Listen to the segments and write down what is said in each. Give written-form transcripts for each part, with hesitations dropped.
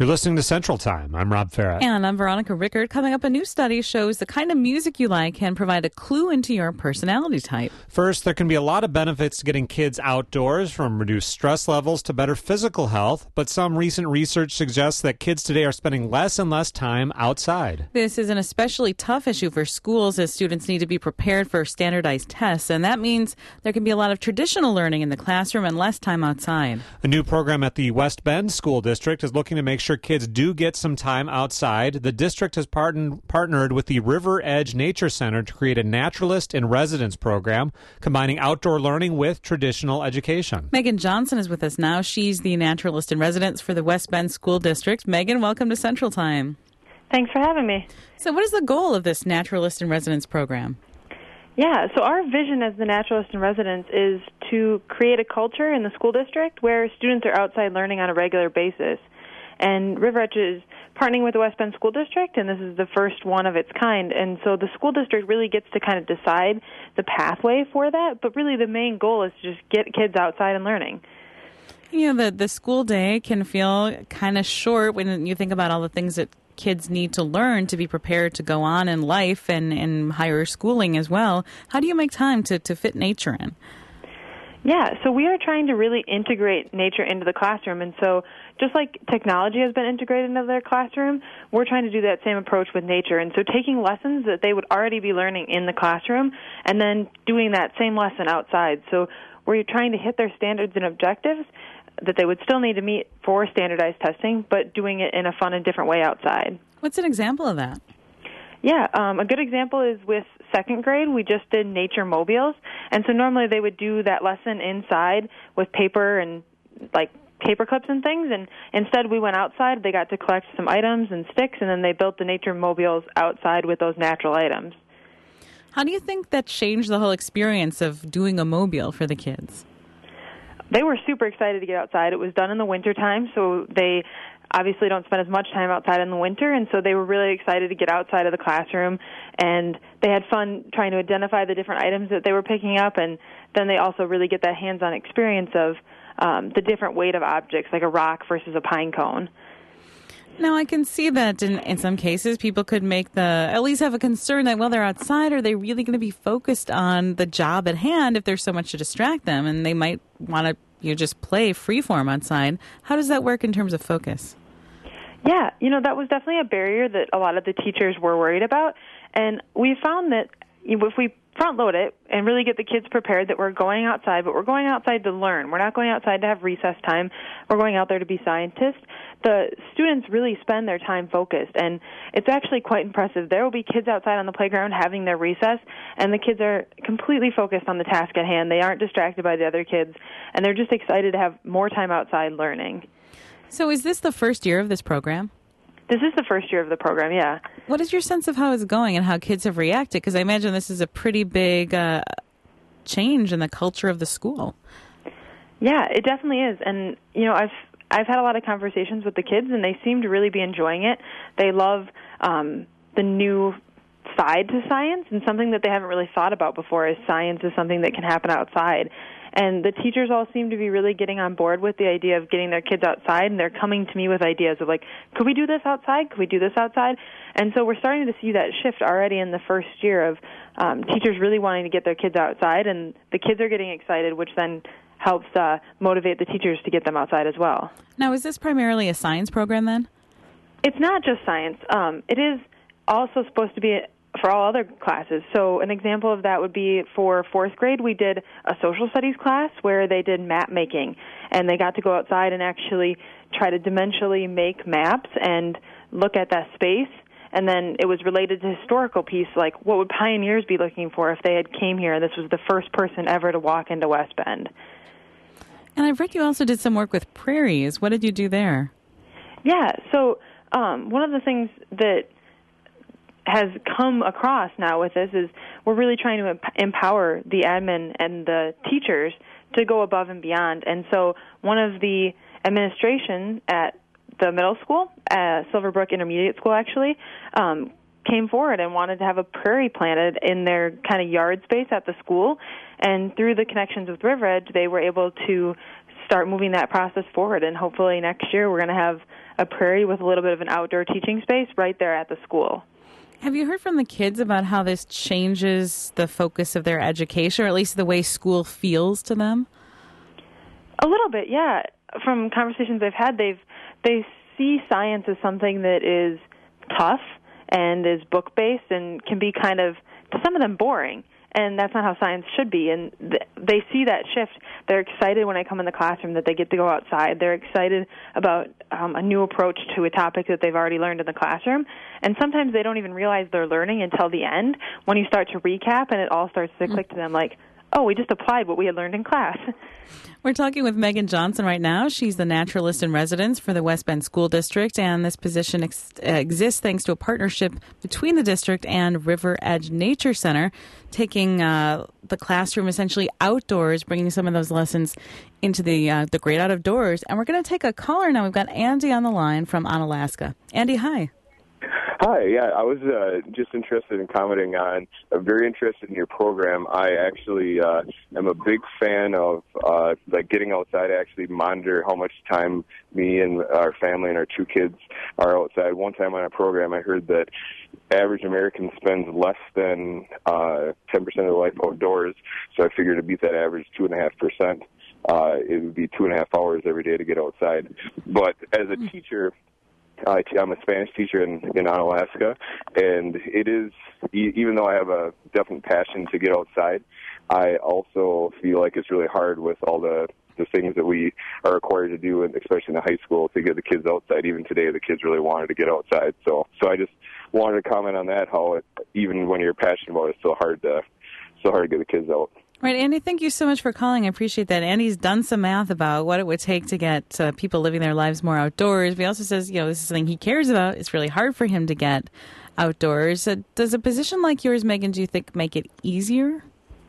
You're listening to Central Time. I'm Rob Farrett. And I'm Veronica Rickard. Coming up, a new study shows the kind of music you like can provide a clue into your personality type. First, there can be a lot of benefits to getting kids outdoors, from reduced stress levels to better physical health. But some recent research suggests that kids today are spending less and less time outside. This is an especially tough issue for schools, as students need to be prepared for standardized tests. And that means there can be a lot of traditional learning in the classroom and less time outside. A new program at the West Bend School District is looking to make sure kids do get some time outside. The district has partnered with the River Edge Nature Center to create a naturalist in residence program, combining outdoor learning with traditional education. Megan Johnson is with us now. She's the naturalist in residence for the West Bend School District. Megan, welcome to Central Time. Thanks for having me. So what is the goal of this naturalist in residence program? Yeah, so our vision as the naturalist in residence is to create a culture in the school district where students are outside learning on a regular basis. And River Edge is partnering with the West Bend School District, and this is the first one of its kind. And so the school district really gets to kind of decide the pathway for that, but really the main goal is to just get kids outside and learning. You know, the school day can feel kind of short when you think about all the things that kids need to learn to be prepared to go on in life and higher schooling as well. How do you make time to fit nature in? Yeah, so we are trying to really integrate nature into the classroom. And so just like technology has been integrated into their classroom, we're trying to do that same approach with nature. And so taking lessons that they would already be learning in the classroom and then doing that same lesson outside. So we're trying to hit their standards and objectives that they would still need to meet for standardized testing, but doing it in a fun and different way outside. What's an example of that? Yeah, a good example is with second grade. We just did nature mobiles, and so normally they would do that lesson inside with paper and like paper clips and things, and instead we went outside. They got to collect some items and sticks, and then they built the nature mobiles outside with those natural items. How do you think that changed the whole experience of doing a mobile for the kids? They were super excited to get outside. It was done in the wintertime, so they obviously don't spend as much time outside in the winter, and so they were really excited to get outside of the classroom, and they had fun trying to identify the different items that they were picking up, and then they also really get that hands-on experience of the different weight of objects, like a rock versus a pine cone. Now, I can see that in some cases people could at least have a concern that, well, they're outside, are they really going to be focused on the job at hand if there's so much to distract them, and they might want to just play freeform outside. How does that work in terms of focus? Yeah, that was definitely a barrier that a lot of the teachers were worried about, and we found that if we front load it and really get the kids prepared that we're going outside, but we're going outside to learn. We're not going outside to have recess time. We're going out there to be scientists. The students really spend their time focused, and it's actually quite impressive. There will be kids outside on the playground having their recess, and the kids are completely focused on the task at hand. They aren't distracted by the other kids, and they're just excited to have more time outside learning. So is this the first year of this program? This is the first year of the program, yeah. What is your sense of how it's going and how kids have reacted? Because I imagine this is a pretty big change in the culture of the school. Yeah, it definitely is. And, I've had a lot of conversations with the kids, and they seem to really be enjoying it. They love the new side to science, and something that they haven't really thought about before is science is something that can happen outside. And the teachers all seem to be really getting on board with the idea of getting their kids outside, and they're coming to me with ideas of, like, could we do this outside? Could we do this outside? And so we're starting to see that shift already in the first year of teachers really wanting to get their kids outside, and the kids are getting excited, which then helps motivate the teachers to get them outside as well. Now, is this primarily a science program then? It's not just science. It is also supposed to be for all other classes. So an example of that would be for fourth grade, we did a social studies class where they did map making, and they got to go outside and actually try to dimensionally make maps and look at that space. And then it was related to historical piece, like what would pioneers be looking for if they had came here, and this was the first person ever to walk into West Bend. And I've read you also did some work with prairies. What did you do there? Yeah, so one of the things that has come across now with this is we're really trying to empower the admin and the teachers to go above and beyond. And so one of the administration at the middle school, Silverbrook Intermediate School actually, came forward and wanted to have a prairie planted in their kind of yard space at the school. And through the connections with River Edge, they were able to start moving that process forward. And hopefully next year we're going to have a prairie with a little bit of an outdoor teaching space right there at the school. Have you heard from the kids about how this changes the focus of their education, or at least the way school feels to them? A little bit, yeah. From conversations I've had, they see science as something that is tough and is book-based and can be kind of, to some of them, boring. And that's not how science should be. And they see that shift. They're excited when I come in the classroom that they get to go outside. They're excited about a new approach to a topic that they've already learned in the classroom. And sometimes they don't even realize they're learning until the end, when you start to recap and it all starts to click to them like, oh, we just applied what we had learned in class. We're talking with Megan Johnson right now. She's the naturalist in residence for the West Bend School District, and this position exists thanks to a partnership between the district and River Edge Nature Center, taking the classroom essentially outdoors, bringing some of those lessons into the great out of doors. And we're going to take a caller now. We've got Andy on the line from Onalaska. Andy, hi. Hi, yeah, I was just interested in commenting on, I'm very interested in your program. I actually am a big fan of getting outside. I actually monitor how much time me and our family and our 2 kids are outside. One time on a program I heard that average American spends less than 10% of their life outdoors, so I figured to beat that average 2.5%. It would be 2.5 hours every day to get outside. But as a teacher, I'm a Spanish teacher in Onalaska, and it is, even though I have a definite passion to get outside, I also feel like it's really hard with all the things that we are required to do, and especially in the high school, to get the kids outside. Even today, the kids really wanted to get outside. So I just wanted to comment on that, how even when you're passionate about it, it's so hard to get the kids out. Right, Andy, thank you so much for calling. I appreciate that. Andy's done some math about what it would take to get people living their lives more outdoors. But he also says, this is something he cares about. It's really hard for him to get outdoors. Does a position like yours, Megan, do you think make it easier?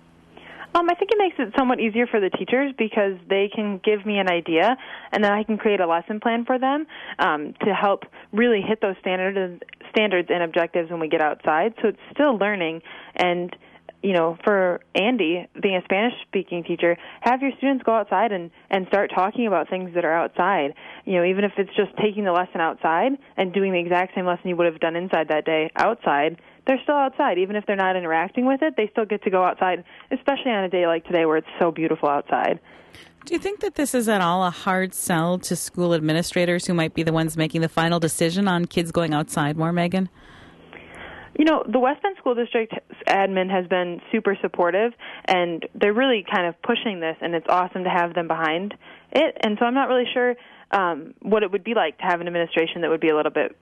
I think it makes it somewhat easier for the teachers because they can give me an idea, and then I can create a lesson plan for them to help really hit those standards and objectives when we get outside. So it's still learning. And for Andy, being a Spanish-speaking teacher, have your students go outside and start talking about things that are outside. Even if it's just taking the lesson outside and doing the exact same lesson you would have done inside that day outside, they're still outside. Even if they're not interacting with it, they still get to go outside, especially on a day like today where it's so beautiful outside. Do you think that this is at all a hard sell to school administrators who might be the ones making the final decision on kids going outside more, Megan? The West Bend School District admin has been super supportive, and they're really kind of pushing this, and it's awesome to have them behind it. And so I'm not really sure what it would be like to have an administration that would be a little bit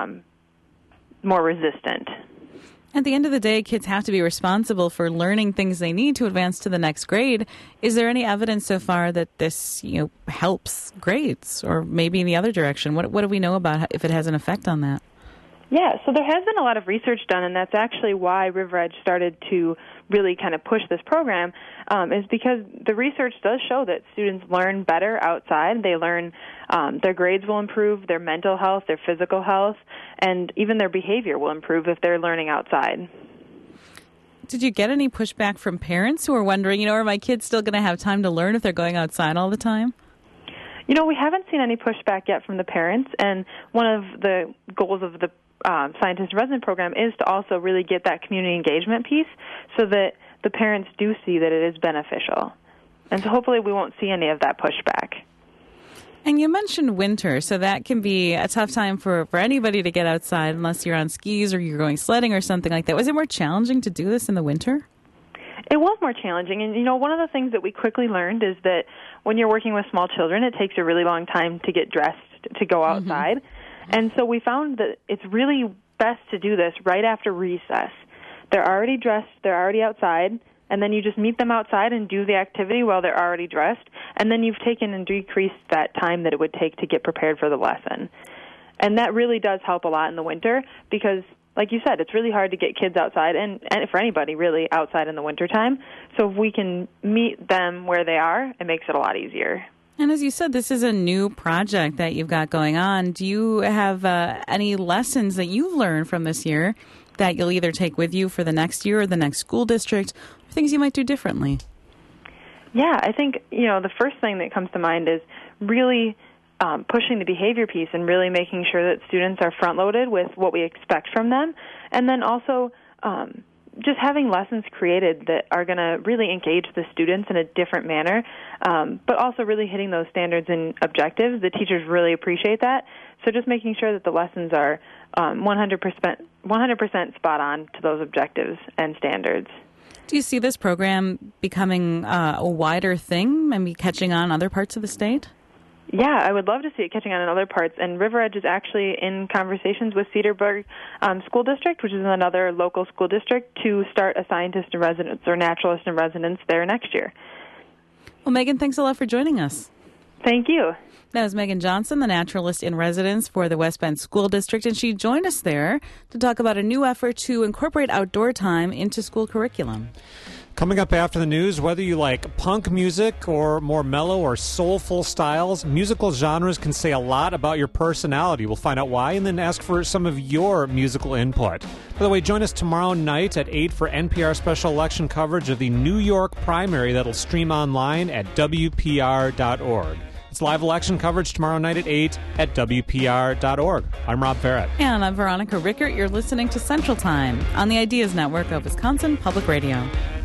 more resistant. At the end of the day, kids have to be responsible for learning things they need to advance to the next grade. Is there any evidence so far that this, helps grades, or maybe in the other direction? What do we know about if it has an effect on that? Yeah, so there has been a lot of research done, and that's actually why River Edge started to really kind of push this program, is because the research does show that students learn better outside. They learn their grades will improve, their mental health, their physical health, and even their behavior will improve if they're learning outside. Did you get any pushback from parents who are wondering, are my kids still going to have time to learn if they're going outside all the time? We haven't seen any pushback yet from the parents, and one of the goals of the Scientist in Residence program is to also really get that community engagement piece so that the parents do see that it is beneficial. And so hopefully we won't see any of that pushback. And you mentioned winter, so that can be a tough time for anybody to get outside unless you're on skis or you're going sledding or something like that. Was it more challenging to do this in the winter? It was more challenging. And, one of the things that we quickly learned is that when you're working with small children, it takes a really long time to get dressed to go outside. Mm-hmm. And so we found that it's really best to do this right after recess. They're already dressed, they're already outside, and then you just meet them outside and do the activity while they're already dressed, and then you've taken and decreased that time that it would take to get prepared for the lesson. And that really does help a lot in the winter because, like you said, it's really hard to get kids outside, and for anybody really outside in the wintertime. So if we can meet them where they are, it makes it a lot easier. And as you said, this is a new project that you've got going on. Do you have any lessons that you've learned from this year that you'll either take with you for the next year or the next school district, or things you might do differently? Yeah, I think, the first thing that comes to mind is really pushing the behavior piece and really making sure that students are front-loaded with what we expect from them. And then also just having lessons created that are going to really engage the students in a different manner, but also really hitting those standards and objectives. The teachers really appreciate that. So just making sure that the lessons are 100% spot on to those objectives and standards. Do you see this program becoming a wider thing, maybe catching on other parts of the state? Yeah, I would love to see it catching on in other parts. And River Edge is actually in conversations with Cedarburg School District, which is another local school district, to start a scientist in residence or naturalist in residence there next year. Well, Megan, thanks a lot for joining us. Thank you. That was Megan Johnson, the naturalist in residence for the West Bend School District, and she joined us there to talk about a new effort to incorporate outdoor time into school curriculum. Coming up after the news, whether you like punk music or more mellow or soulful styles, musical genres can say a lot about your personality. We'll find out why and then ask for some of your musical input. By the way, join us tomorrow night at 8 for NPR special election coverage of the New York primary that'll stream online at WPR.org. It's live election coverage tomorrow night at 8 at WPR.org. I'm Rob Farrett. And I'm Veronica Rickert. You're listening to Central Time on the Ideas Network of Wisconsin Public Radio.